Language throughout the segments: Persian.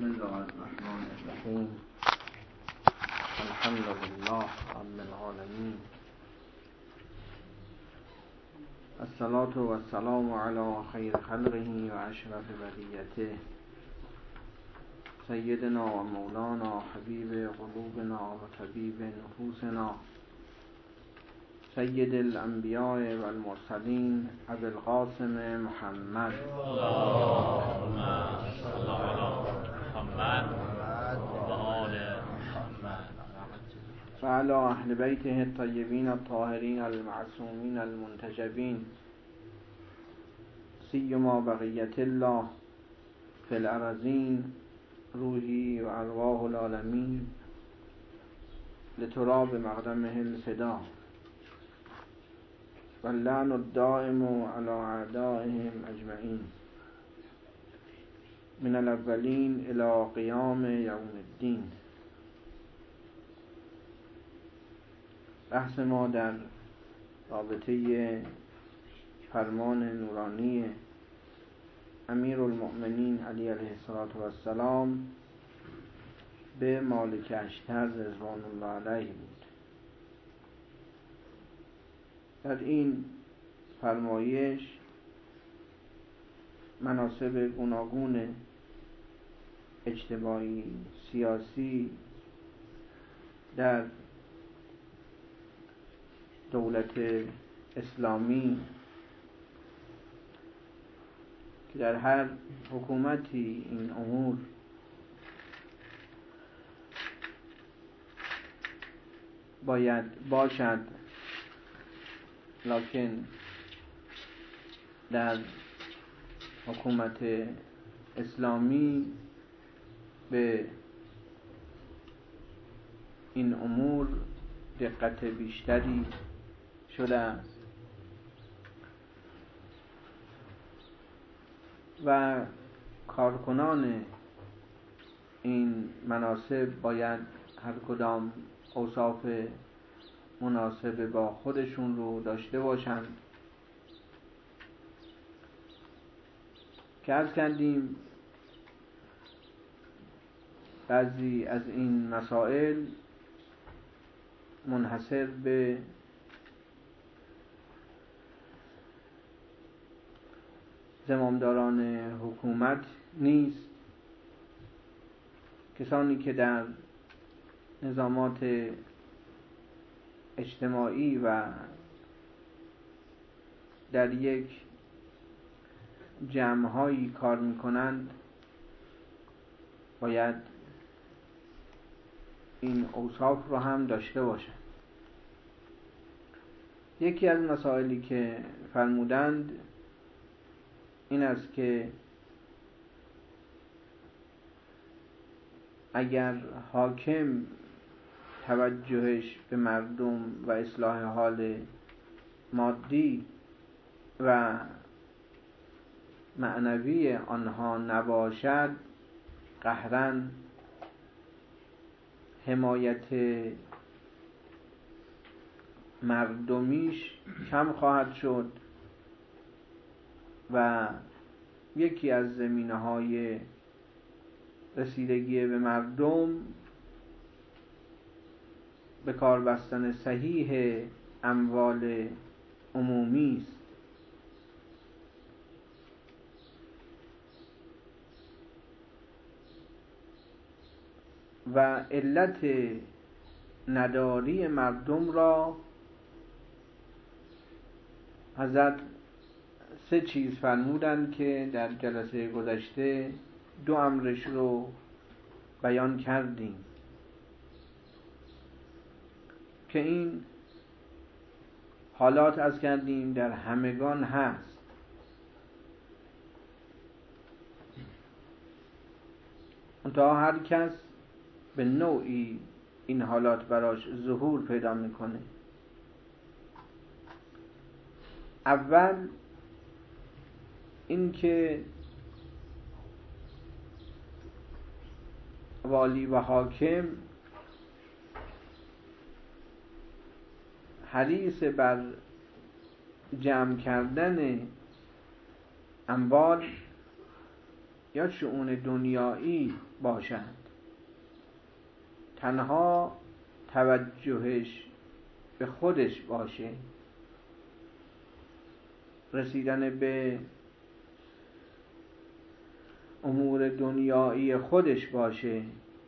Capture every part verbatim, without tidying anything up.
بسم الله الرحمن الرحیم. الحمد لله رب العالمین. الصلاة و السلام علی خیر خلقه و اشرف بریته سیدنا و مولانا حبیب قلوبنا و طبیب نفوسنا سید الانبیاء و المرسلین ابی القاسم محمد اللهم صل علی محمد و آل محمد و علی اهل بیته الطیبین الطاهرین المعصومین المنتجبین سیما بقیت الله فی الارضین روحی و ارواح العالمین لتراب مقدمه الفدا واللعن الدائم على اعدائهم اجمعین من الاولین الی قیام یوم الدین. بحث ما در رابطه فرمان نورانی امیرالمؤمنین علی علیه السلام به مالک اشتر رضوان الله علیه بود. در این فرمایش مناسب گوناگون اجتماعی سیاسی در دولت اسلامی که در هر حکومتی این امور باید باشد، لکن در حکومت اسلامی به این امور دقت بیشتری شده است و کارکنان این مناصب باید هر کدام اوصاف مناسب با خودشون رو داشته باشند که عرض کردیم بعضی از این مسائل منحصر به زمامداران حکومت نیست. کسانی که در نظامات اجتماعی و در یک جمع‌هایی کار می‌کنند باید این اوصاف رو هم داشته باشند. یکی از مسائلی که فرمودند این است که اگر حاکم توجهش به مردم و اصلاح حال مادی و معنوی آنها نباشد، قهراً حمایت مردمیش کم خواهد شد و یکی از زمینه‌های رسیدگی به مردم به کار بستن صحیح اموال عمومی است. و علت نداری مردم را حضرت سه چیز فرمودند که در جلسه گذشته دو امرش رو بیان کردیم که این حالات از کردیم در همگان هست. منتها هر کس به نوعی این حالات براش ظهور پیدا میکنه. اول این که والی و حاکم حریص بر جمع کردن اموال یا شؤون دنیایی باشند، تنها توجهش به خودش باشه، رسیدن به امور دنیایی خودش باشه،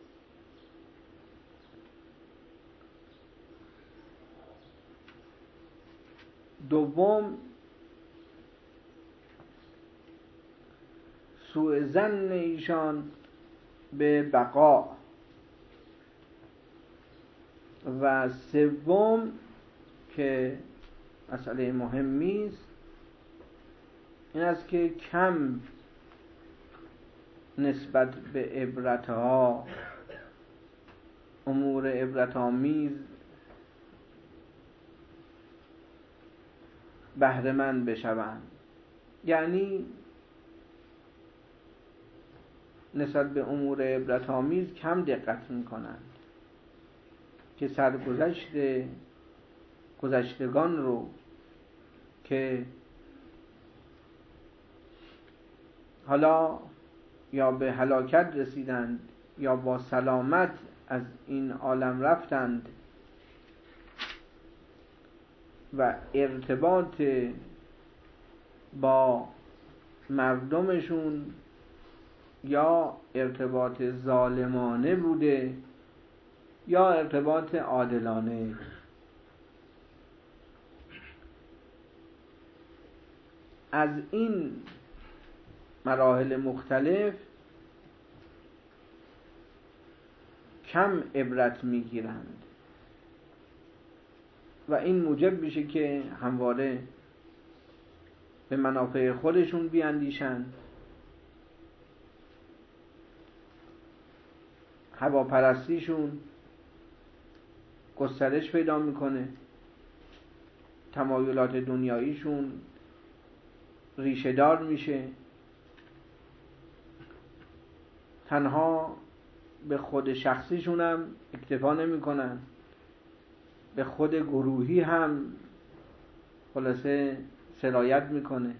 دوم سوء ظن ایشان به بقا، و سوم که مسئله مهمی است این است که کم نسبت به عبرتها، امور عبرت‌آمیز بهره مند بشوند. یعنی نسبت به امور عبرت‌آمیز کم دقت می‌کنند که سرگذشت گذشتگان رو که حالا یا به هلاکت رسیدند یا با سلامت از این عالم رفتند و ارتباط با مردمشون یا ارتباط ظالمانه بوده یا ارتباط عادلانه. از این مراحل مختلف کم عبرت میگیرند و این موجب میشه که همواره به منافع خودشون بیاندیشند، هواپرستیشون گسترش پیدا میکنه، تمایلات دنیاییشون ریشه دار میشه، تنها به خود شخصیشون هم اکتفا نمی کنن، به خود گروهی هم خلاصه سرایت میکنه.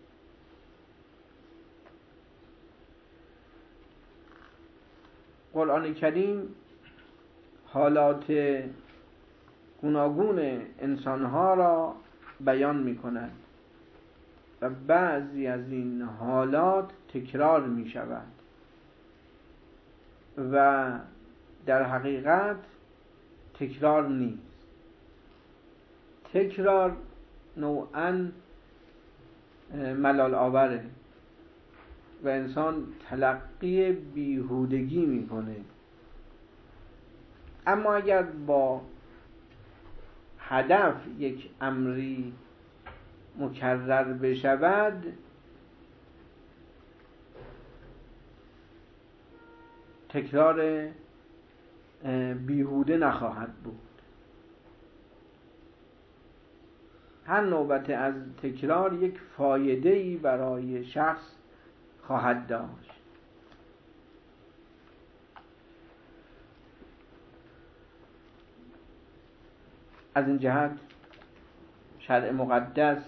قرآن کریم حالات گوناگون انسانها را بیان میکند و بعضی از این حالات تکرار می شود و در حقیقت تکرار نیست. تکرار نوعاً ملال آوره و انسان تلقی بیهودگی میکنه، اما اگر با هدف یک امری مکرر بشود تکرار بیهوده نخواهد بود. هر نوبت از تکرار یک فایده‌ای برای شخص خواهد داشت. از این جهت شرع مقدس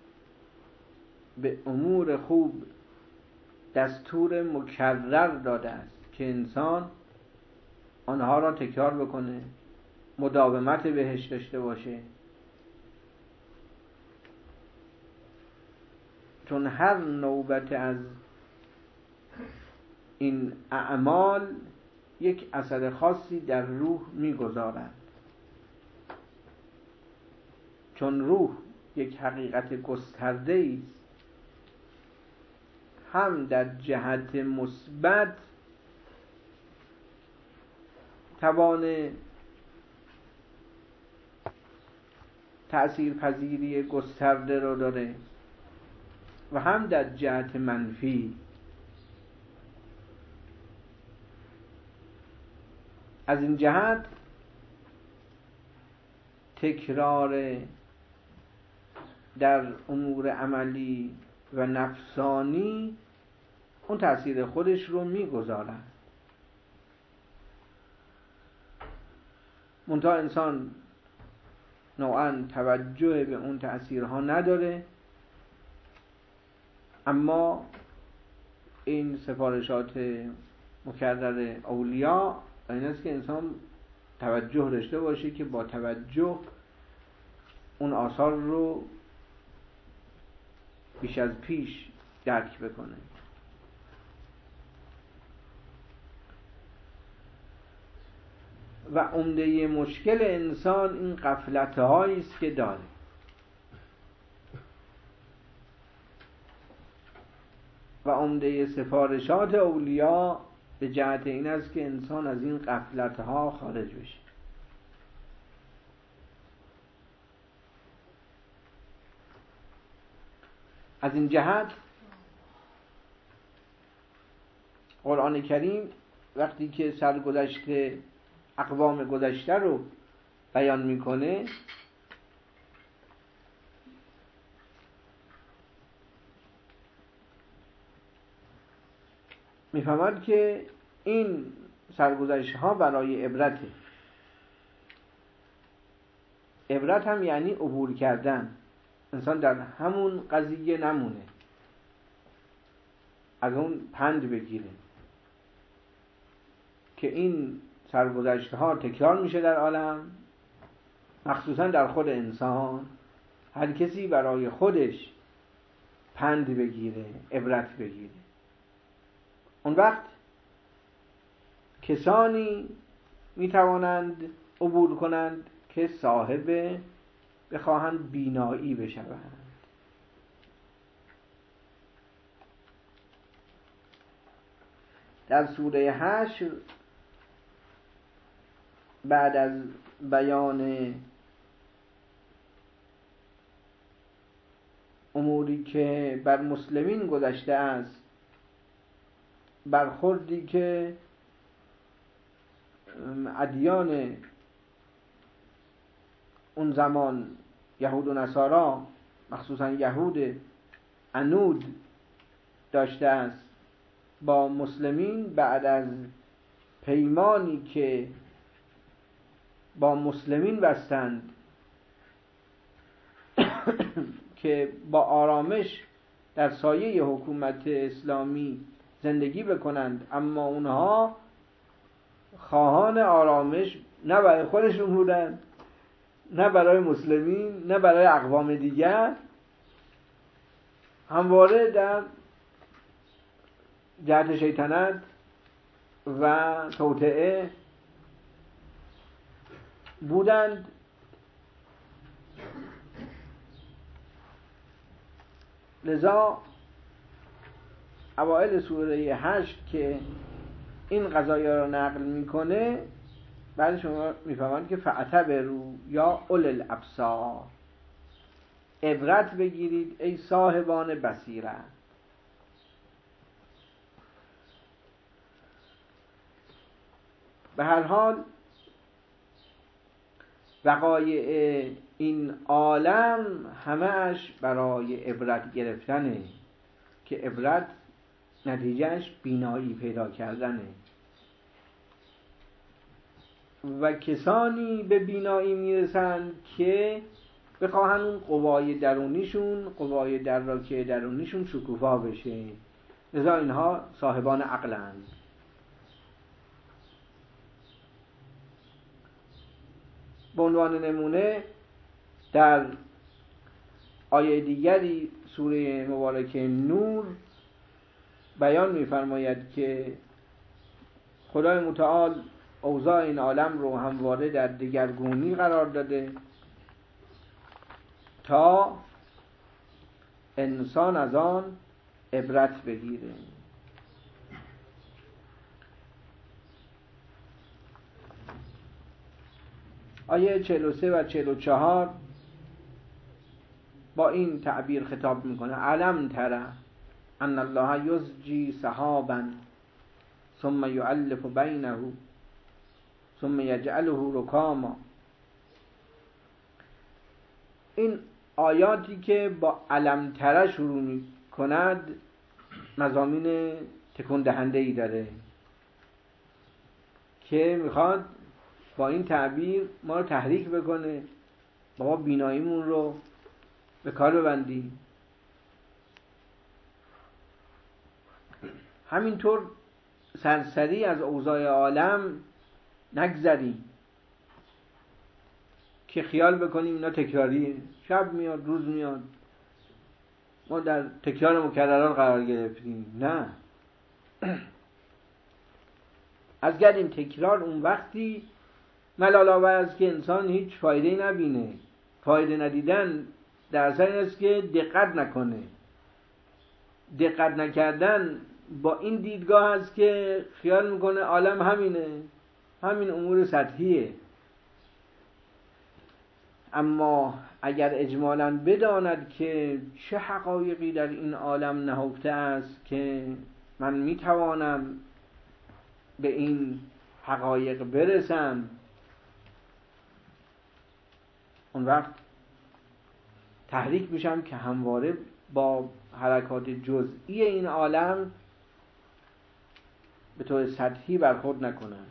به امور خوب دستور مکرر داده است که انسان آنها را تکرار بکنه، مداومت بهش داشته باشه، چون هر نوبت از این اعمال یک اثر خاصی در روح می‌گذارد، چون روح یک حقیقت گسترده است، هم در جهت مثبت توان تأثیر پذیری گسترده رو داره و هم در جهت منفی. از این جهت تکرار در امور عملی و نفسانی اون تأثیر خودش رو میگذارد. منتها انسان نوعاً توجه به اون تأثیرها نداره، اما این سفارشات مکرر اولیا این است که انسان توجه داشته باشه که با توجه اون آثار رو بیش از پیش درک بکنه. و عمده مشکل انسان این غفلت هایی است که داره. و عمده سفارشات اولیا به جهت این است که انسان از این غفلت ها خارج بشه. از این جهت قرآن کریم وقتی که سرگذشت اقوام گذشته رو بیان میکنه میفهمد که این سرگذشت ها برای عبرته. عبرت هم یعنی عبور کردن، انسان در همون قضیه نمونه، از اون پند بگیره که این سرگذشت ها تکرار میشه در عالم، مخصوصا در خود انسان. هر کسی برای خودش پند بگیره، عبرت بگیره. اون وقت کسانی میتوانند عبور کنند که صاحب بخواهند بینایی بشوند. در سوره حشر بعد از بیان اموری که بر مسلمین گذشته است، برخوردی که ادیان اون زمان یهود و نصارا مخصوصا یهود عنود داشته است با مسلمین، بعد از پیمانی که با مسلمین بستند که با آرامش در سایه حکومت اسلامی زندگی بکنند، اما اونها خواهان آرامش نه برای خودشون بودند، نه برای مسلمین، نه برای اقوام دیگر، همواره در جهت شیطنت و توطئه بودند. لذا اوائل سوره هشت که این قضایا را نقل میکنه، بعد شما میفهمند که فاعتبروا یا اول الابصار، عبرت بگیرید ای صاحبان بصیرت. به هر حال وقایع این عالم همه‌اش برای عبرت گرفتنه که عبرت نتیجهش بینایی پیدا کردنه. و کسانی به بینایی میرسند که بخواهن اون قوای درونیشون، قوای دراکه درونیشون شکوفا بشه. لذا اینها صاحبان عقلند. به عنوان نمونه در آیه دیگری سوره مبارکه نور بیان می‌فرماید که خدای متعال اوضاع این عالم رو همواره در دگرگونی قرار داده تا انسان از آن عبرت بگیره. آیه چهل و سه و چهل و چهار با این تعبیر خطاب میکنه: علم تر ان الله یزجی سحابا ثم یؤلف بینه ثم یجعله رکاما. این آیاتی که با علم تر شروع میکند مضامین تکون دهنده ای داره که میخواد با این تعبیر ما رو تحریک بکنه، با بیناییمون رو به کار ببندیم. همینطور سرسری از اوضاع عالم نگذریم که خیال بکنیم اینا تکراریه، شب میاد روز میاد ما در تکرار مکررات قرار گرفتیم. نه، از گردیم تکرار اون وقتی ملال آور است که انسان هیچ فایده نبینه. فایده ندیدن در اصل این است که دقت نکنه. دقت نکردن با این دیدگاه است که خیال میکنه عالم همینه، همین امور سطحیه. اما اگر اجمالاً بداند که چه حقایقی در این عالم نهفته است که من میتوانم به این حقایق برسم، اون وقت تحریک میشم که همواره با حرکات جزئی این عالم به طور سطحی برخورد نکنم.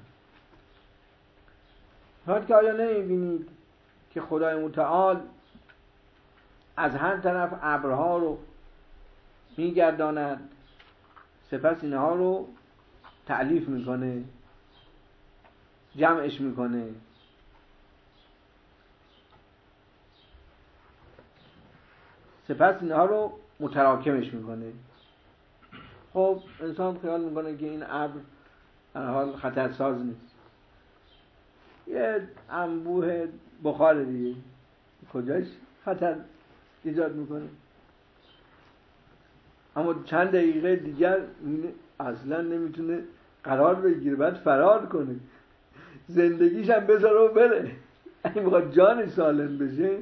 حال که آیا نمیبینید که خدای متعال از هر طرف ابرها رو میگرداند، سپس اینها رو تألیف میکنه، جمعش میکنه، سپس اینها رو متراکمش میکنه. خب انسان خیال میکنه که این ابر در حال خطرساز نیست، یه انبوه بخار دیگه، کجاش خطر ایجاد میکنه؟ اما چند دقیقه دیگر اصلا نمیتونه قرار بگیره، باید فرار کنه، زندگیش هم بذاره و بره. اگه میخواد جانش سالم بشه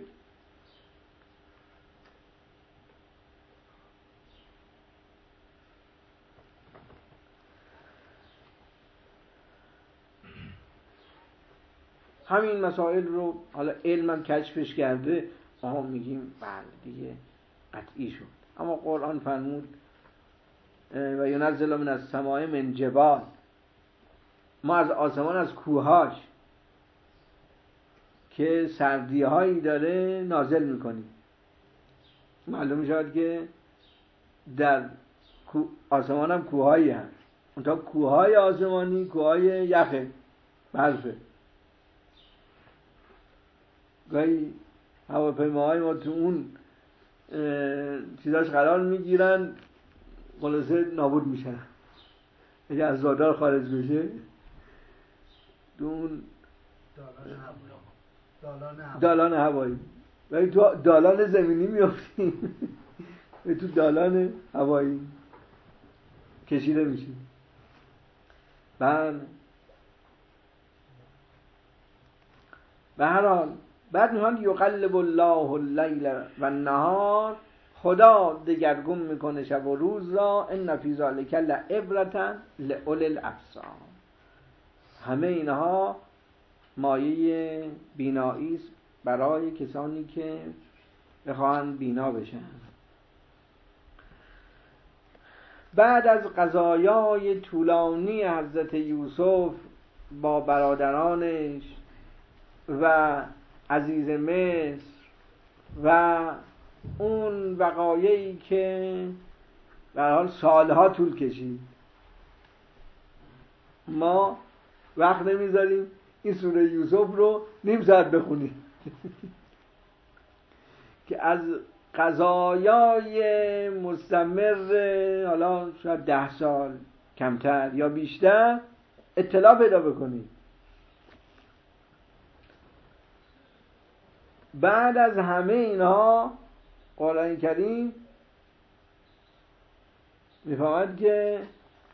همین مسائل رو حالا علمم کشفش کرده، ما میگیم بله دیگه قطعی شد. اما قرآن فرمود و ینزل من السماء من جبال، ما از آسمان از کوهاش که سردی هایی داره نازل میکنیم. معلوم شد که در آسمان هم کوهایی هست، اونتا کوههای آسمانی کوههای یخه، برفه. گاهی هواپیماهای ما تو اون چیزاش قرار میگیرن، خلاصه نابود میشن. اگه از رادار خارج بشه تو اون دالان هوایی و تو دالان زمینی میافتیم و تو دالان هوایی کشیده میشیم. بله، به هر حال بعد میگن یقلب الله اللیل و النهار، خدا دگرگون میکنه شب و روز را، ان فی ذلک لعبرة لأولی الابصار. همه اینها مایه بینایی است برای کسانی که بخواهند بینا بشن. بعد از قضایای طولانی حضرت یوسف با برادرانش و عزیز مصر و اون وقایعی که به هر حال سالها طول کشید، ما وقت نمیذاریم این سوره یوسف رو نیم ساعت بخونیم که از قضایای مستمر حالا شاید ده سال کمتر یا بیشتر اطلاع پیدا بکنیم. بعد از همه اینها قرآن کریم میفهمد که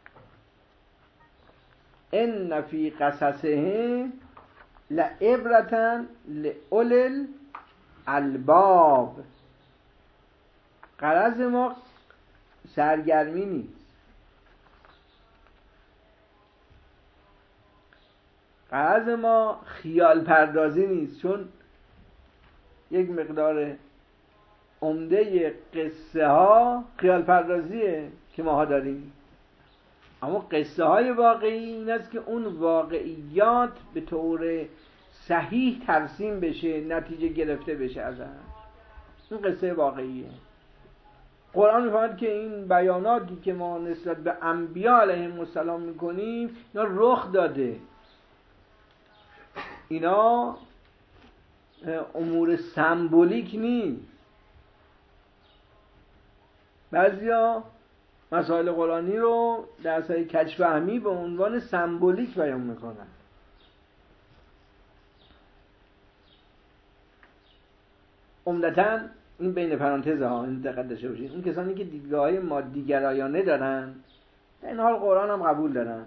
ان فی قصصهم لعبرة لأولی الالباب. غرض ما سرگرمی نیست، غرض ما خیال پردازی نیست، چون یک مقدار عمده قصه ها خیال پردازیه که ماها داریم. اما قصه های واقعی این است که اون واقعیات به طور صحیح ترسیم بشه، نتیجه گرفته بشه ازش. این قصه واقعیه. قرآن می‌فرماید که این بیاناتی که ما نسبت به انبیاء علیهم السلام میکنیم اینا رخ داده، اینا امور سمبولیک نیست. بعضیا مسائل قرآنی رو در سای کج‌فهمی به عنوان سمبولیک بیان میکنن. عمدتاً این بین پرانتز ها، این دقت داشته باشید، اون کسانی که دیدگاه‌های مادی‌گرایانه دارن در این حال قرآن هم قبول دارن،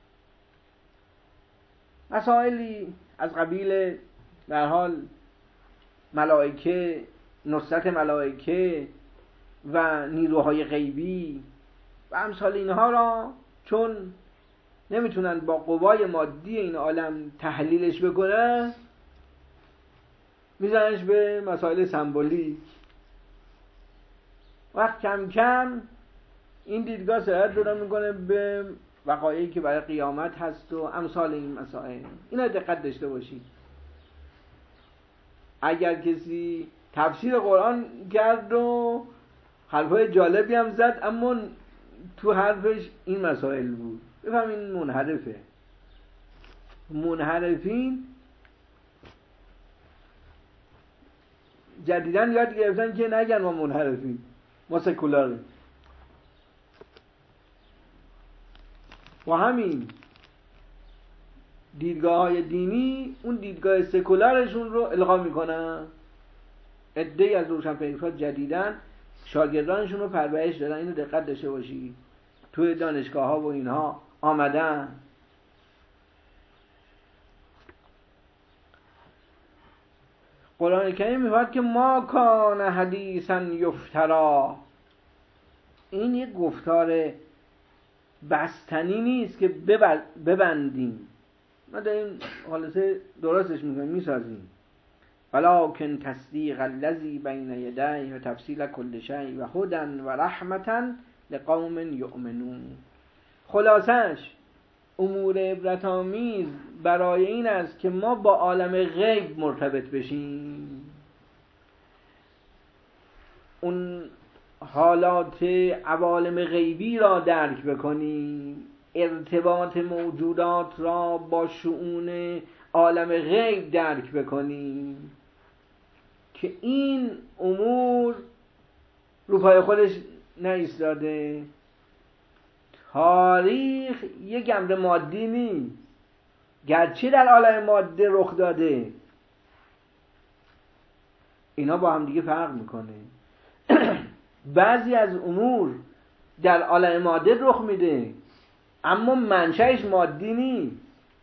مسائلی از قبیل در حال ملائکه، نصرت ملائکه و نیروهای غیبی و امثال اینها را چون نمیتونن با قوای مادی این عالم تحلیلش بکنن، میزنش به مسائل سمبولیک. وقت کم کم این دیدگاه سرعت پیدا میکنه به وقایعی که برای قیامت هست و امثال این مسائل. اینا دقت داشته باشید. اگر کسی تفسیر قرآن کرد و حرفای جالبی هم زد اما تو حرفش این مسائل بود، بفهم این منحرفه. منحرفین جدیدن یاد گرفتن که نگن ما منحرفیم، ما سکولاریم. و همین دیدگاه های دینی اون دیدگاه سکولارشون رو القا میکنن. عده‌ای از روشنفکرها جدیدن شاگردانشون رو پرورش دادن. اینو دقت داشته باشید، توی دانشگاه ها و اینها آمدن. قرآن کریم میگه که ما کان حدیثا یفترا. این یک گفتار بستنی نیست که ببندیم، ما داریم خلاصه درستش میکنیم، میسازیم. ولکن تصدیق الذی بین یدیه و تفصیل کل شیء و هدی و رحمتا لقوم یؤمنون. خلاصش امور عبرت آمیز برای این است که ما با عالم غیب مرتبط بشیم، اون حالات عوالم غیبی را درک بکنیم، ارتباط موجودات را با شؤون عالم غیب درک بکنیم که این امور رو پای خودش نایستاده. تاریخ یک امر مادی نیست، گرچه در عالم ماده رخ داده، اینا با هم دیگه فرق میکنه. بعضی از امور در عالم ماده رخ میده اما منشأش مادی نیست.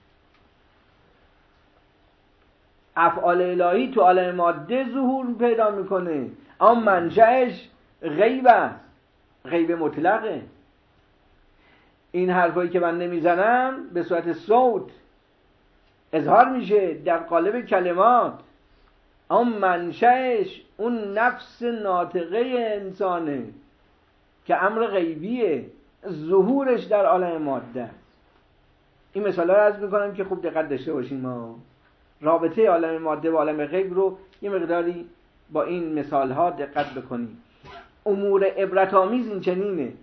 افعال الهی تو عالم ماده ظهور پیدا میکنه اما منشأش غیب است، غیب مطلقه. این حرفایی که من نمیزنم به صورت صوت اظهار میشه در قالب کلمات، اما منشأش اون نفس ناطقه انسانه که امر غیبیه، ظهورش در عالم ماده. این مثالا رو عرض میکنم که خوب دقت داشته باشیم. ما رابطه عالم ماده و عالم غیب رو یه مقداری با این مثال ها دقت بکنیم. امور عبرت آمیز این چنینه،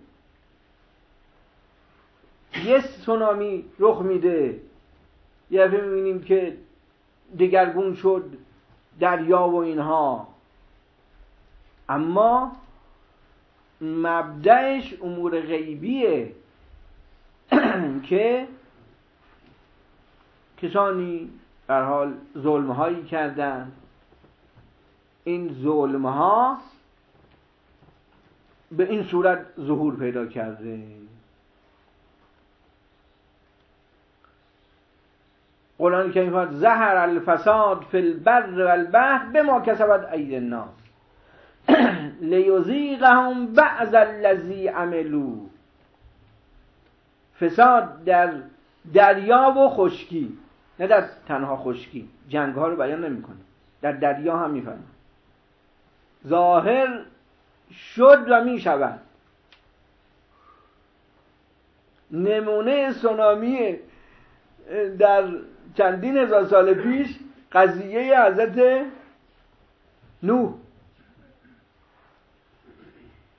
یه سونامی رخ میده، یه دفعه میبینیم که دگرگون شد دریا و اینها، اما مبدأش امور غیبیه که کسانی در حال ظلمهایی کردن، این ظلمها به این صورت ظهور پیدا کرده. قرآن که میگه ظهر الفساد فی البر والبحر بما کسبت ایدی الناس لیذیقهم بعض الذی عملوا. فساد در دریا و خشکی، نه در تنها خشکی، جنگ ها رو بیان نمیکنه، در دریا هم میفهمه ظاهر شد و میشود. نمونه سونامی در چندین هزار سال پیش قضیه حضرت نوح.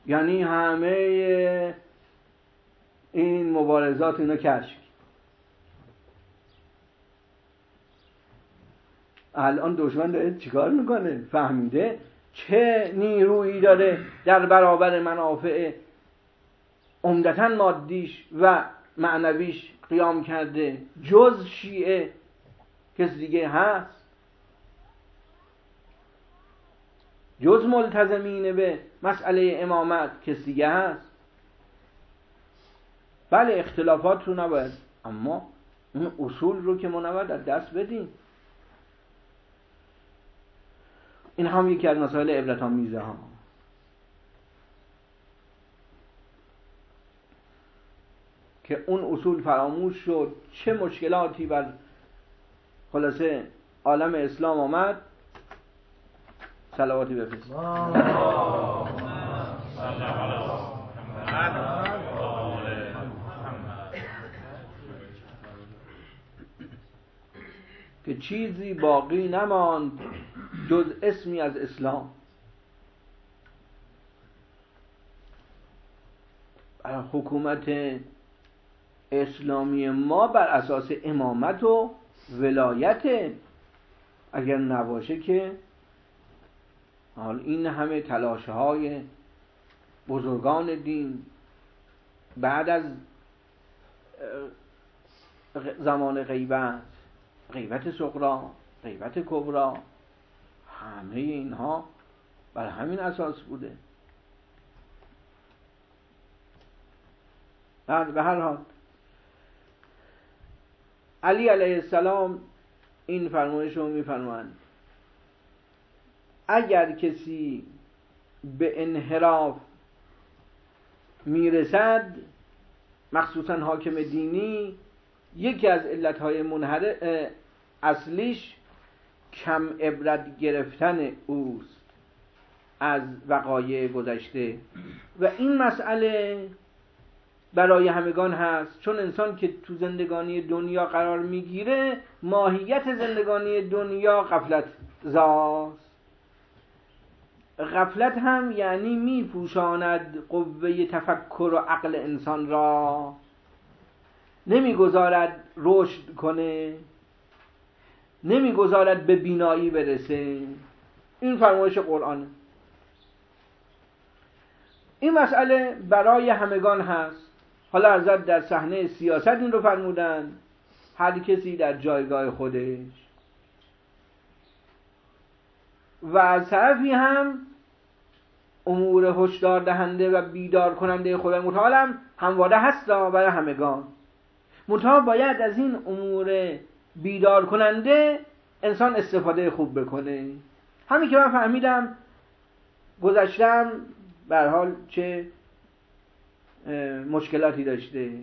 یعنی همه این مبارزات اینا کشف. الان دشمن داره چیکار میکنه؟ فهمیده چه نیرویی داره در برابر منافع عمدتاً مادیش و معنویش قیام کرده. جز شیعه کس دیگه هست؟ جز ملتزمین به مسئله امامت کس دیگه هست؟ بله اختلافات رو نباید، اما اون اصول رو که ما نباید از دست بدیم. این هم یکی از مسائل عبرت آمیزه ها که اون اصول فراموش شد. چه مشکلاتی بر خلاصه عالم اسلام آمد. صلواتی بفرستید. که چیزی باقی نماند جز اسمی از اسلام. حکومت اسلامی ما بر اساس امامت و ولایت، اگر نباشه که حال این همه تلاش‌های بزرگان دین بعد از زمان غیبت، غیبت صغرا، غیبت کبرا، همه اینها بر همین اساس بوده. به هر حال علی علیه السلام این فرمایش رو می‌فرمایند اگر کسی به انحراف میرسد، مخصوصا حاکم دینی، یکی از علتهای منحرف اصلیش کم عبرت گرفتن اوست از وقایع گذشته. و این مسئله برای همگان هست، چون انسان که تو زندگانی دنیا قرار میگیره، ماهیت زندگانی دنیا غفلت زاست. غفلت هم یعنی میپوشاند قوه تفکر و عقل انسان را، نمیگذارد رشد کنه، نمیگذارد به بینایی برسه. این فرمایش قرآنه. این مسئله برای همگان هست. حالا حضرت در صحنه سیاست این رو فرمودن، هر کسی در جایگاه خودش. و از طرفی هم امور هشدار دهنده و بیدار کننده خدای متعال هم همواره هست برای همگان. منتها باید از این امور بیدار کننده انسان استفاده خوب بکنه. همین که من فهمیدم گذشتم به هر حال چه مشکلاتی داشته،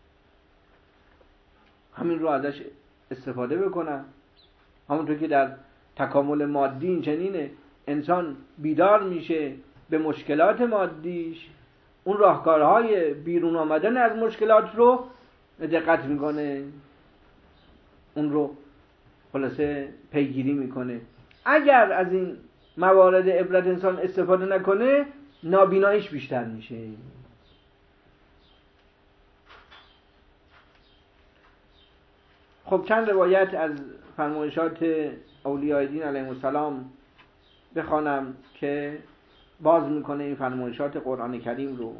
همین رو ازش استفاده بکنم. همونطور که در تکامل مادی این چنینه، انسان بیدار میشه به مشکلات مادیش، اون راهکارهای بیرون آمدن از مشکلات رو دقت میکنه، اون رو خلاصه پیگیری میکنه. اگر از این موارد عبرت انسان استفاده نکنه، نابیناییش بیشتر میشه. خب چند روایت از فرمایشات اولیاء دین علیهم السلام بخوانم که باز میکنه این فرمایشات قرآن کریم رو.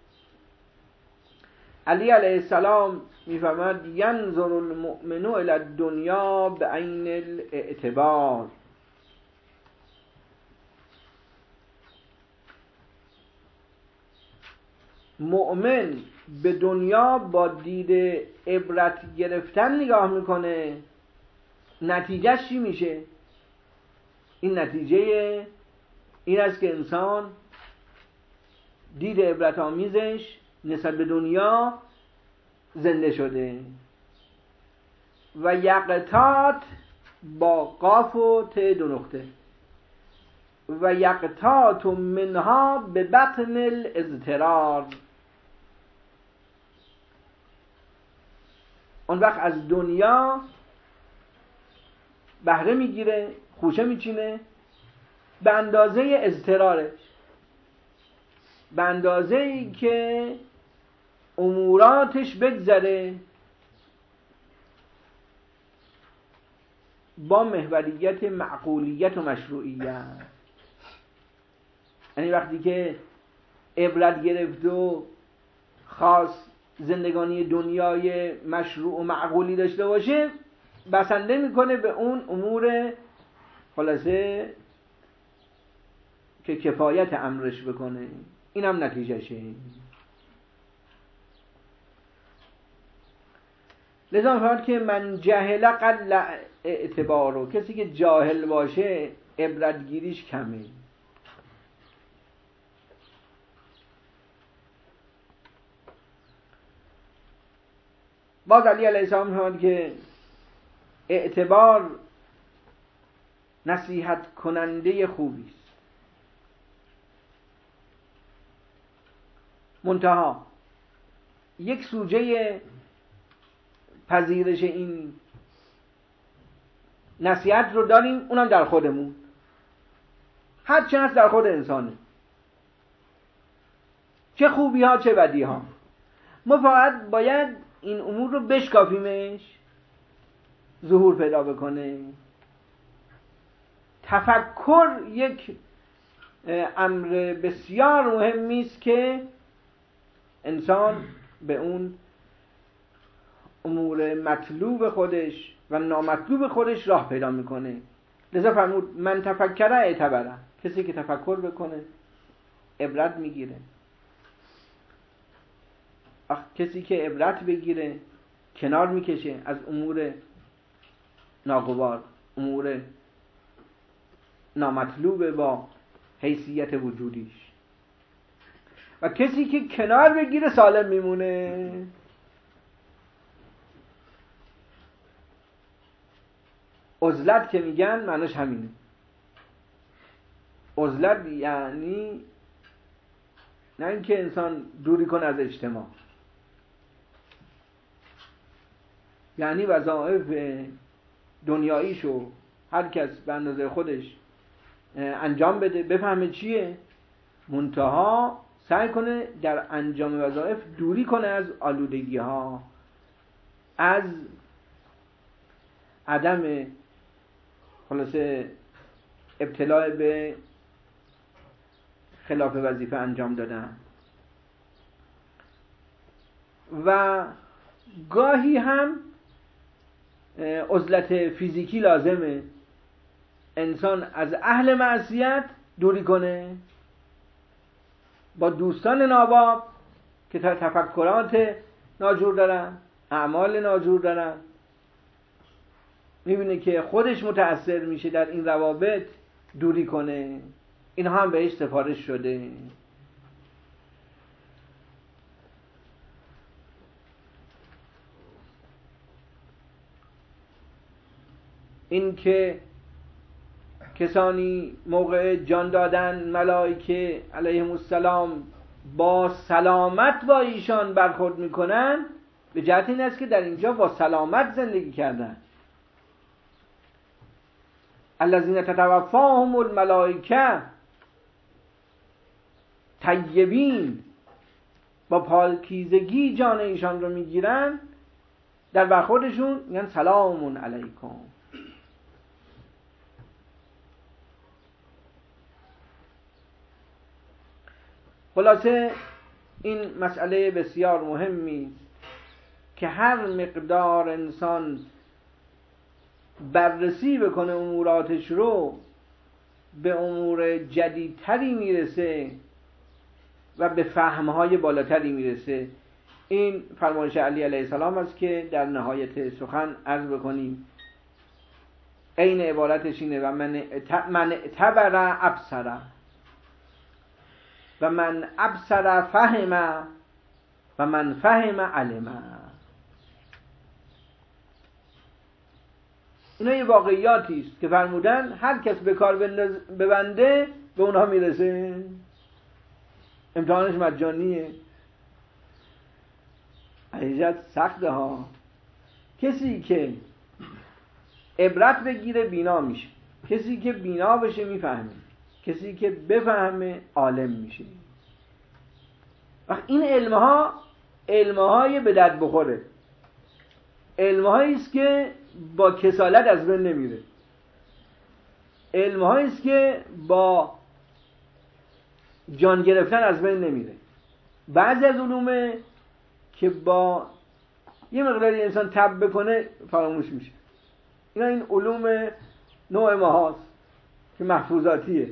علی علیه السلام میفرماد ینظر المؤمن الی الدنیا بعین الاعتبار. مؤمن به دنیا با دید عبرت گرفتن نگاه میکنه. نتیجهش چی میشه؟ این نتیجه این است که انسان دید عبرت آمیزش نسبت به دنیا زنده شده. و یقتات با قاف و ت دو نقطه، و یقتات منها به بطن الاضطرار. اون وقت از دنیا بهره میگیره، خوشه میچینه به اندازه اضطرارش. به اندازه ای که اموراتش بگذره با محوریت معقولیت و مشروعیت. یعنی وقتی که عبرت گرفت و خاص زندگانی دنیای مشروع و معقولی داشته باشه، بسنده میکنه به اون امور خلاصه که کفایت امرش بکنه. این هم نتیجهشه. لذا فرمود که من جهل قل اعتبارو، کسی که جاهل باشه عبرتگیریش کمه. باز علی علیه السلام فرمود که اعتبار نصیحت کننده خوبی است، منتها یک سوژه پذیرش این نصیحت رو داریم، اونم در خودمون. هر چه هست در خود انسانه، چه خوبی ها چه بدی ها. ما فقط باید این امور رو بشکافیمش، ظهور پیدا بکنه. تفکر یک امر بسیار مهمی است که انسان به اون امور مطلوب خودش و نامطلوب خودش راه پیدا میکنه. لذا فرمود من تفکر اعتبره، کسی که تفکر بکنه عبرت میگیره. کسی که عبرت بگیره کنار میکشه از امور ناگوار، امور نامطلوب با حیثیت وجودیش. و کسی که کنار بگیره سالم میمونه. عزلت که میگن معناش همینه. عزلت یعنی نه اینکه انسان دوری کنه از اجتماع، یعنی وظایف دنیاییشو هر کس به اندازه خودش انجام بده، بفهمه چیه، منتها سعی کنه در انجام وظایف دوری کنه از آلودگی ها، از عدم خلاصه ابتلاع به خلاف وظیفه انجام دادن. و گاهی هم عزلت فیزیکی لازمه، انسان از اهل معصیت دوری کنه، با دوستان ناباب که تفکرات ناجور دارن، اعمال ناجور دارن، میبینه که خودش متأثر میشه، در این روابط دوری کنه. اینها هم بهش سفارش شده. این که کسانی موقع جان دادن ملائکه علیهم السلام با سلامت با ایشان برخورد میکنن، به جهت این است که در اینجا با سلامت زندگی کردن. الذین تتوفاهم الملائکه طیبین، با پاکیزگی جان ایشان رو میگیرن، در برخوردشون میگن سلام علیکم. خلاصه این مسئله بسیار مهمی که هر مقدار انسان بررسی بکنه اموراتش رو، به امور جدیدتری میرسه و به فهمهای بالاتری میرسه. این فرمایش علی علیه السلام است که در نهایت سخن عرض بکنیم. عین عبارتش اینه و من من اعتبر ابصر و من ابصر فهم و من فهم علم. اینا یه واقعیاتی است که فرمودن هر کس به کار ببنده به اونها میرسه. امتحانش مجانیه. حقیقت سخته ها. کسی که عبرت بگیره بینا میشه، کسی که بینا بشه میفهمه، کسی که بفهمه عالم میشه. وقت این علمها علمهای به درد بخوره، علمهایی است که با کسالت از بین نمیره، علمهایی است که با جان گرفتن از بین نمیره. بعضی از علومه که با یه مقداری انسان تب بکنه فراموش میشه. اینا این علوم نوع ماهاست که محفوظاتیه.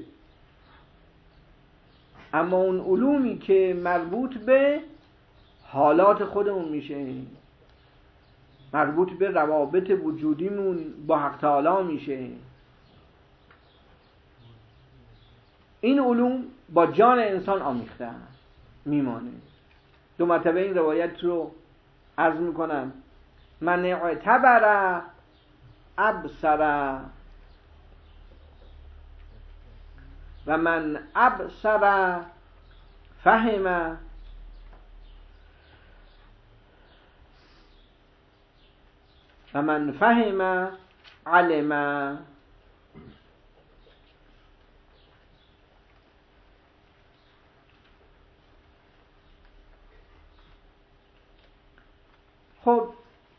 اما اون علومی که مربوط به حالات خودمون میشه، مربوط به روابط وجودیمون با حق تعالی میشه، این علوم با جان انسان آمیخته میمانه. دو مرتبه این روایت رو عرض میکنم: من اعتبر ابصر و من ابصر فهم و من فهم علم. خب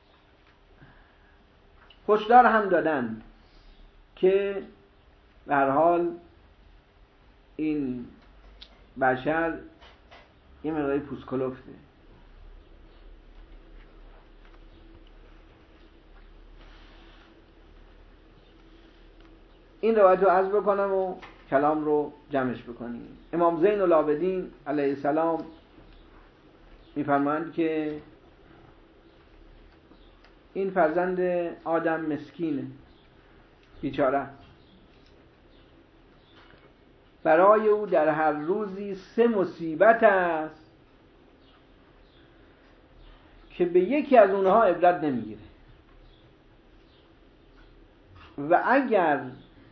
هشدار هم دادن که به هر حال این بشر یه مقداری پوست کلفته. این روایت رو عرض بکنم و کلام رو جمعش بکنیم. امام زین العابدین علیه السلام میفرمایند که این فرزند آدم مسکینه، بیچاره، برای او در هر روزی سه مصیبت است که به یکی از اونها عبرت نمیگیره و اگر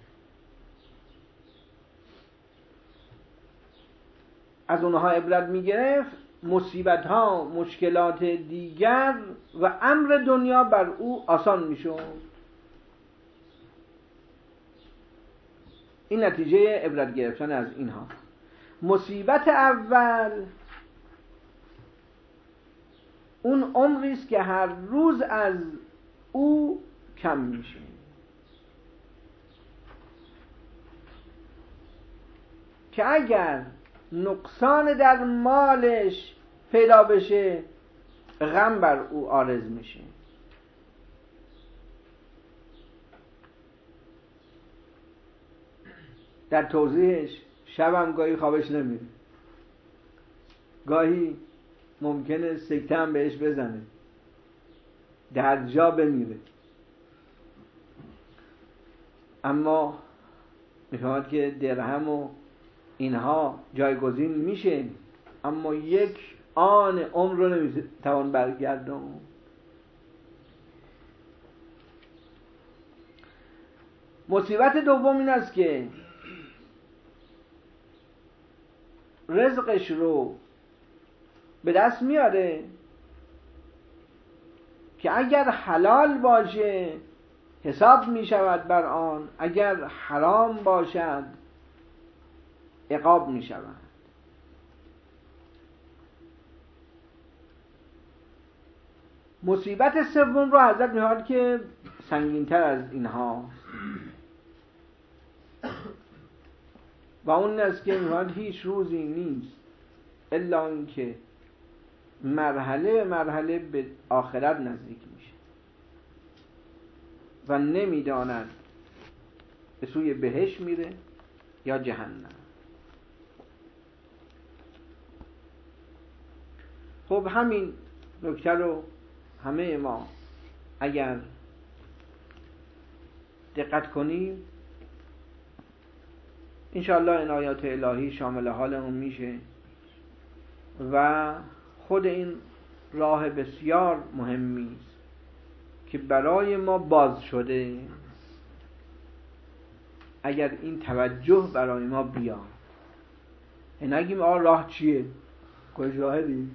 از اونها عبرت میگرفت مصیبت ها، مشکلات دیگر و امر دنیا بر او آسان میشد. این نتیجه عبرت گرفتن از اینها. مصیبت اول اون عمری است که هر روز از او کم میشه. که اگر نقصان در مالش پیدا بشه غم بر او عارض میشه. در توضیحش شبم گاهی خوابش نمیره، گاهی ممکنه سکته هم بهش بزنه، در جا بمیره. اما میفهمد که درهم و اینها جایگزین میشه، اما یک آن عمر رو نمیتوان برگردون. مصیبت دوم این است که رزقش رو به دست میاره که اگر حلال باشه حساب میشود بر آن، اگر حرام باشد عقاب میشود. مصیبت سوم رو حضرت می‌فرماید که سنگین‌تر از اینها و اون است که می‌فرماید هیچ روزی نیست الا اینکه مرحله به مرحله به آخرت نزدیک میشه و نمیداند به سوی بهشت میره یا جهنم. خب همین نکته رو همه ما اگر دقت کنیم انشاءالله عنایات الهی شامل حالمون میشه و خود این راه بسیار مهمی است که برای ما باز شده. اگر این توجه برای ما بیاد، نگیم آه راه چیه، کجا دیم.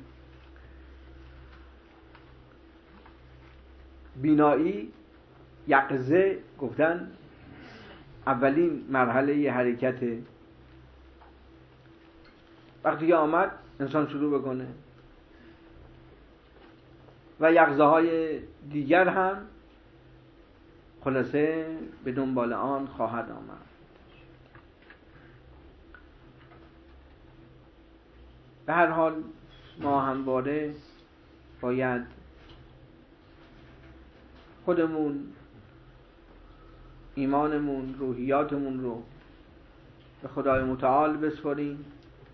بینایی یقظه گفتن اولین مرحله حرکته. وقتی که آمد انسان شروع بکنه و یغزه های دیگر هم خلاصه به دنبال آن خواهد آمد. به هر حال ما همواره باید خودمون ایمانمون روحیاتمون رو به خدای متعال بسپاریم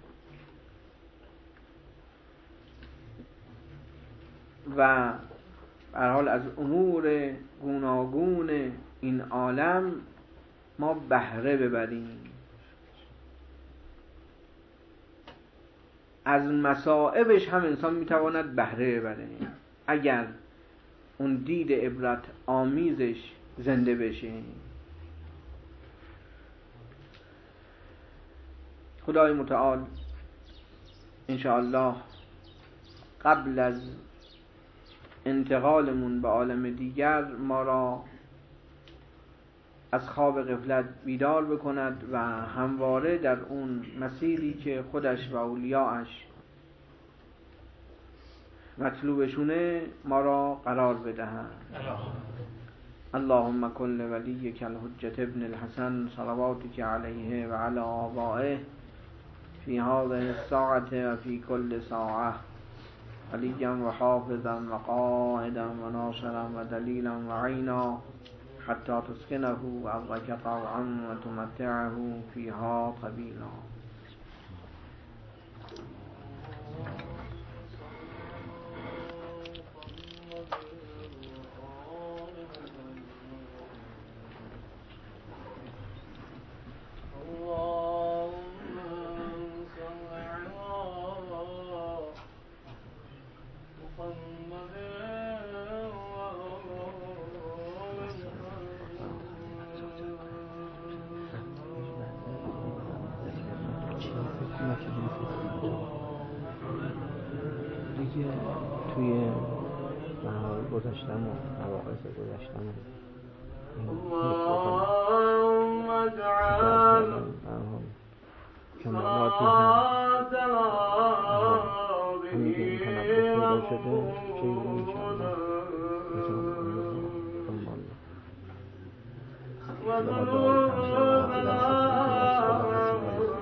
و به هر حال از امور گوناگون این عالم ما بهره ببریم، از مصائبش هم انسان میتواند بهره ببره اگر اون دید عبرت آمیزش زنده بشه. خدای متعال انشاءالله قبل از انتقالمون به عالم دیگر ما را از خواب غفلت بیدار بکند و همواره در اون مسیری که خودش و اولیاءش مطلوبشونه ما را قرار بدهند. اللهم کل ولیک الحجة ابن الحسن صلواتک علیه و علی آبائه فی هذه الساعة و فی کل ساعة ولیا و حافظا و قائدا و ناصرا و دلیلا و عینا حتی تسکنه ارضک طوعا و تمتعه فیها طویلا. دیگه توی محال گذاشتم و مواقع گذاشتم و اللهم اجعل کمالاتی هم همین که این تنبه پیدا شده چه رو انشاءالله نظام آنها دنبال لما دعای تنبیه و حافظ الحسن واسقال حسن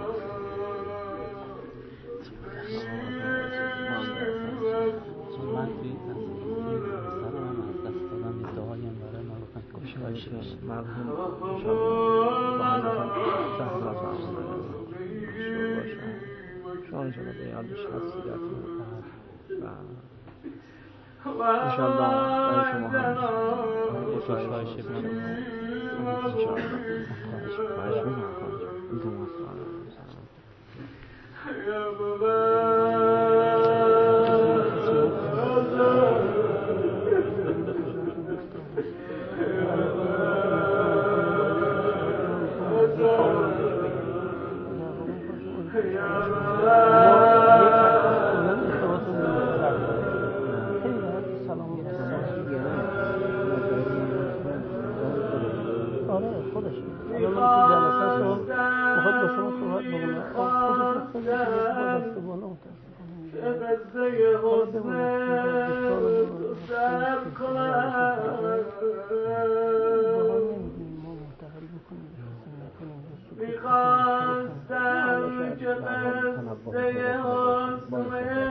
من توی سرم هم از دست دادم یه دعایم برای ما رو باشه مرحوم انشاءالله با همین زحمات و عمل مشروع باشه شما انشاءالله به یادش هستید و انشاءالله برای شما هم یه سایش بکنم انشاءالله خواهش میکنم بیزم آره خودش الان تو جلسه سوال میخواد با شما صحبت بکنه خودش خیلی با دست بالا متاسفانه حالا بمونه سر کنم بالا نمیدونیم ما منتقل بکنیم میخواستم که قصه حسنه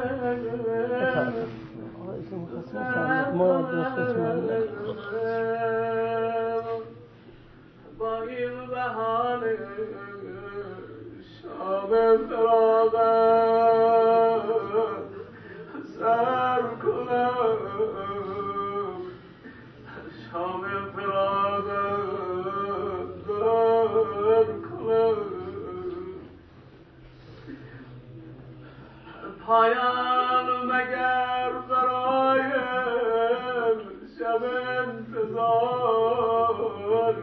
آقا اسم مخصم ما دوستتون با این بحانه شام فراغت سر کنم شام فراغت سر کنم پایان مگر برای شب انتظار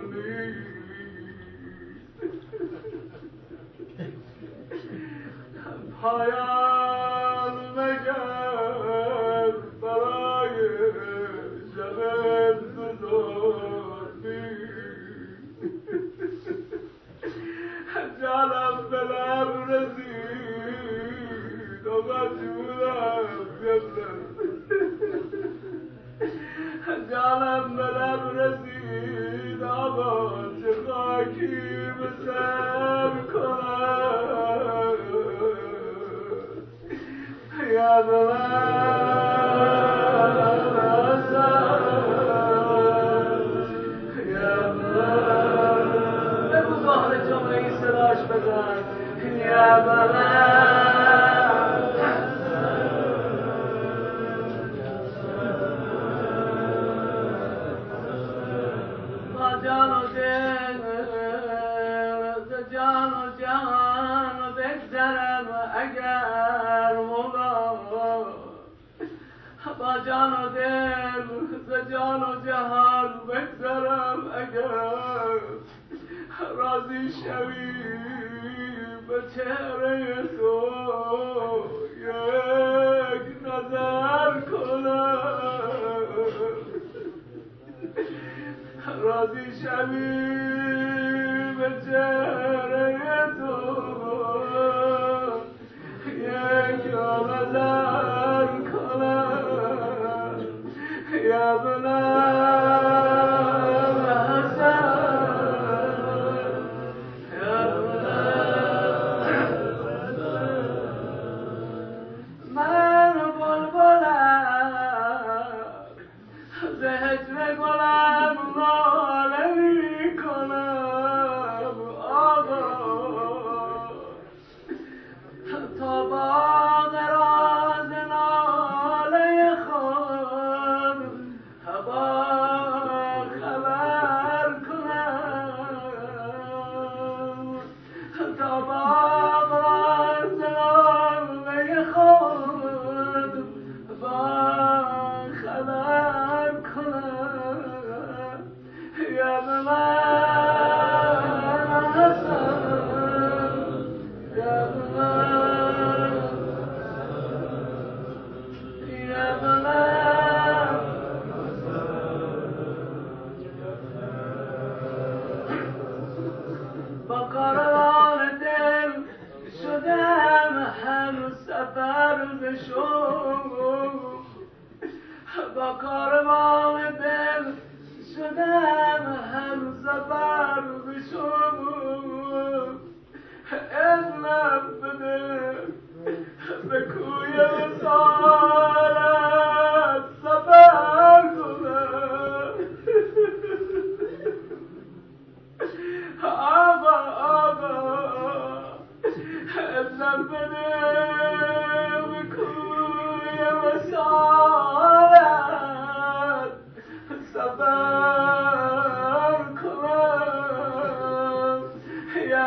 پایان مگر برای شب انتظار جانم به لب رسید مجبورم جانم به لب رسید آقا چه خاکی به سر کنم یا صداش بزن یا بلد با جان و دل ز جان و جهان بگذرم اگر مولا با جان و دل ز جان و جهان بگذرم اگر راضی شوی به چهره تو یک نظر کنم راضی شوی به چهره تو یک نظر کنم یا بلند با کاروان دل شدم هم سفر بشو با کاروان دل شدم هم سفر بشو اذنم بده به کوی وصالت سفر کنم آقا آقا اذنم بده به کوی وصالت سفر کنم یا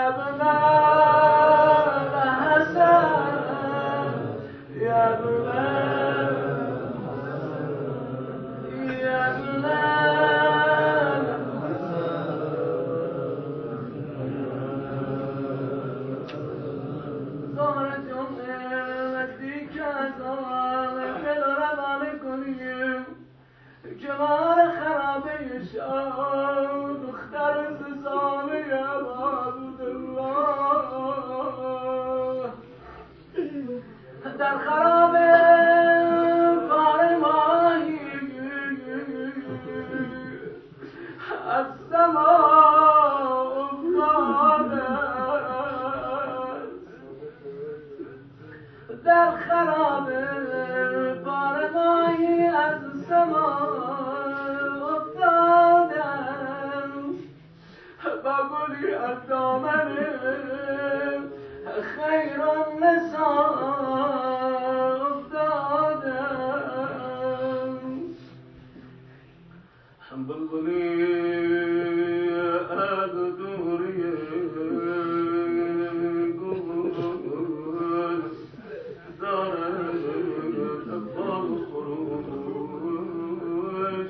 بلال حسن یا بلال یا بلال ظهر جمعه نزدیک از آن دل و روانه کنیم کنار خرابه شاه دختر ززانه عبادالله در خرابه بار ماهی از سما افتاده در خرابه بار ماهی از سما افتاده با گلی از دامن خیر النساء افتاده بلبلی از دوری گل دارد اقبال خروش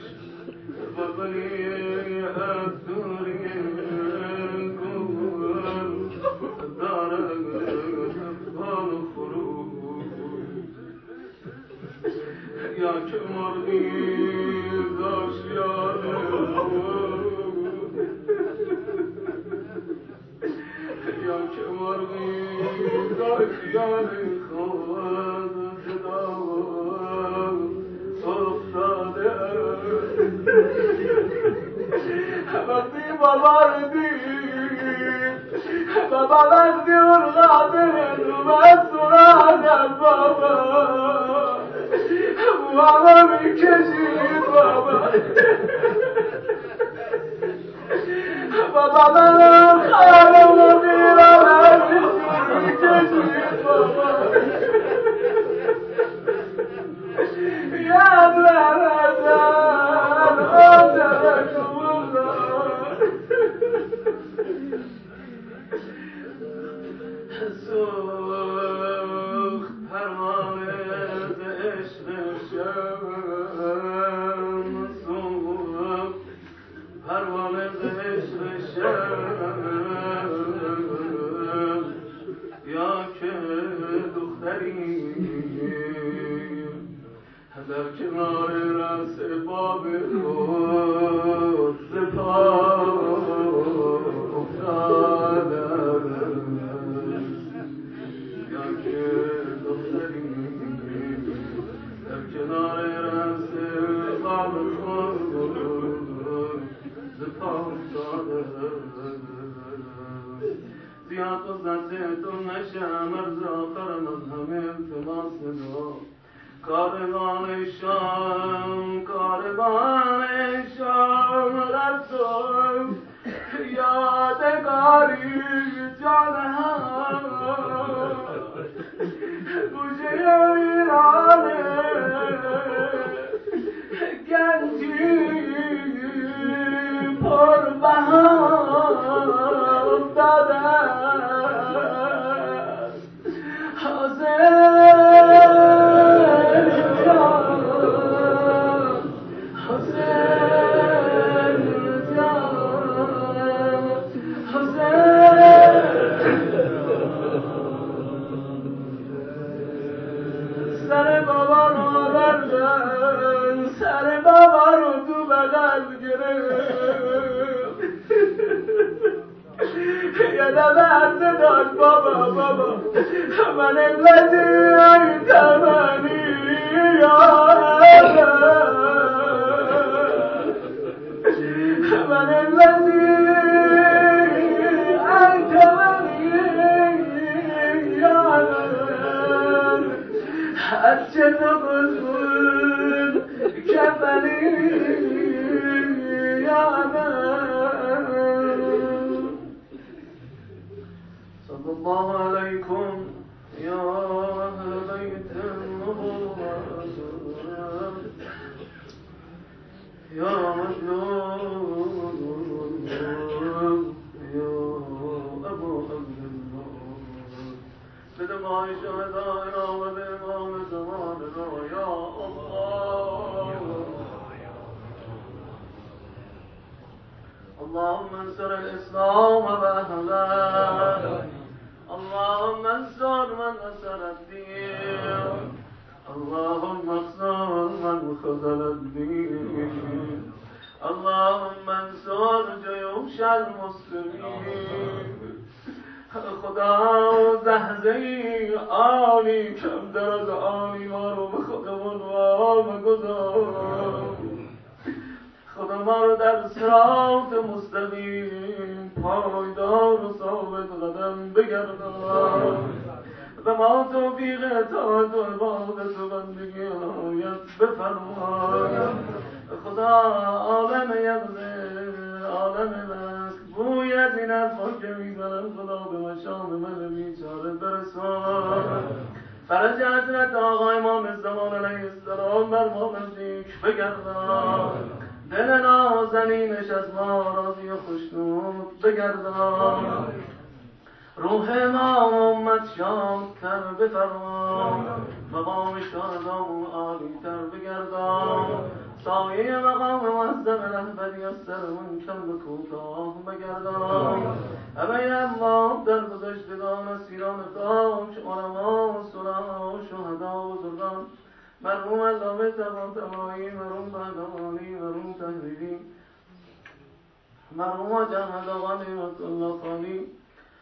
بلبلی از دوری گل دارد اقبال خروش یا که مرغی داشیانه یا که مرغی خیالی خود جدا افتاده وقتی بابا رو دید بابا وقتی اون قادر اومد سراغ بابا بابا میکشید بابا بابا منم خارم و میرم میکشید بابا یاد لرزن آدرک بودن سوخت پروانه ز عشق شم سوخت پروانه ز عشق شم یا که دختری در کنار رأس باب خود ز پا افتاده یا که دختری در کنار رأس باب خود ز پا افتاده زیاد قضتتون نشم عرض آخرم از همه التماس دعا کاروان شام کاروان شام رفتم یادگاری جان هم گوشه ویرانه گنجی پر بهام داده سر بابا رو آوردن سر بابا رو تو بغل گرفت یه دفعه داد بابا بابا من الذی ایتمنی یا من الذی ایتمنی یا از چه نقصون کفنی یا صلی الله علیکم یا اهل بیت النبوة یا مظلوم یا ابو عبدالله به دمای شهدائنا و به امام زماننا یا الله اللهم انصر الاسلام واهله اللهم انصر من نصر الدين اللهم اخذل من خذل الدين اللهم انصر جيوش المسلمين خدا زهزهی آنی کم در از آنی ما رو به خودمون وام گذار خدا ما رو در صراط مستقیم پایدار و ثابت قدم بگردان و ما توفیق اطاعت و عبادت و بندگی عنایت بفرمای خدا عالم یغزه عالم لک بوی از این حرفا که میزنم خدا به مشام من بیچاره برسان فرج حضرت آقا امام زمان علیه السلام بر ما نزدیک بگردان دل نازنینش از ما راضی و خوشنود بگردان روح امام امت شادتر بفرما مقام شهدامون عالیتر بگردان سایه مقام معظم رهبری از سرمون کم به کوتاه بگردان همه اموات در گذشتگان اسیران خاک علما صلحا شهدا بزرگان مرحوم علامه طباطبایی مرحوم پهلوانی مرحوم تحریری مرحوم حاج احمد آقا نعمت الله خانی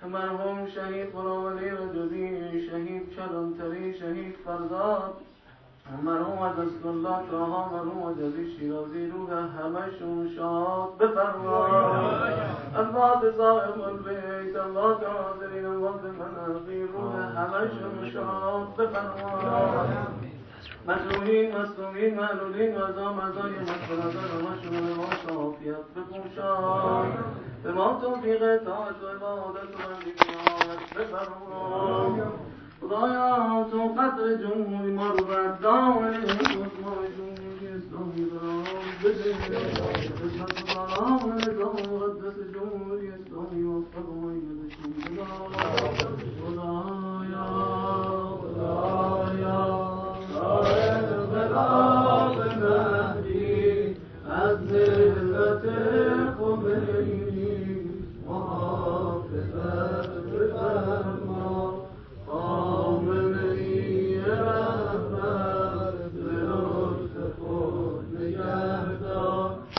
مرحوم شهید قراولی رجبی، شهید کلانتری، شهید فرزاد، مرحوم عزیز الله طاها، مرحوم عزیز شیرازی، روح همشون شاد بفرما. اموات صاحب البیت، اموات حاضرین، اموات مناقی، روح همشون شاد بفرما. مجروحین، مصدومین، معلولین، مزا مزای مغفرت همشون به ما عافیت بپوشان. به ما توفیق طاعت و عبادت و بندگیات بفرما. خدایا تو قدر جمهوری ما رو بر دامن خودمای جمهوری اسلامی قرار بده. قسمت و سلام نظام مقدس جمهوری اسلامی وفق و مایدشون بدا.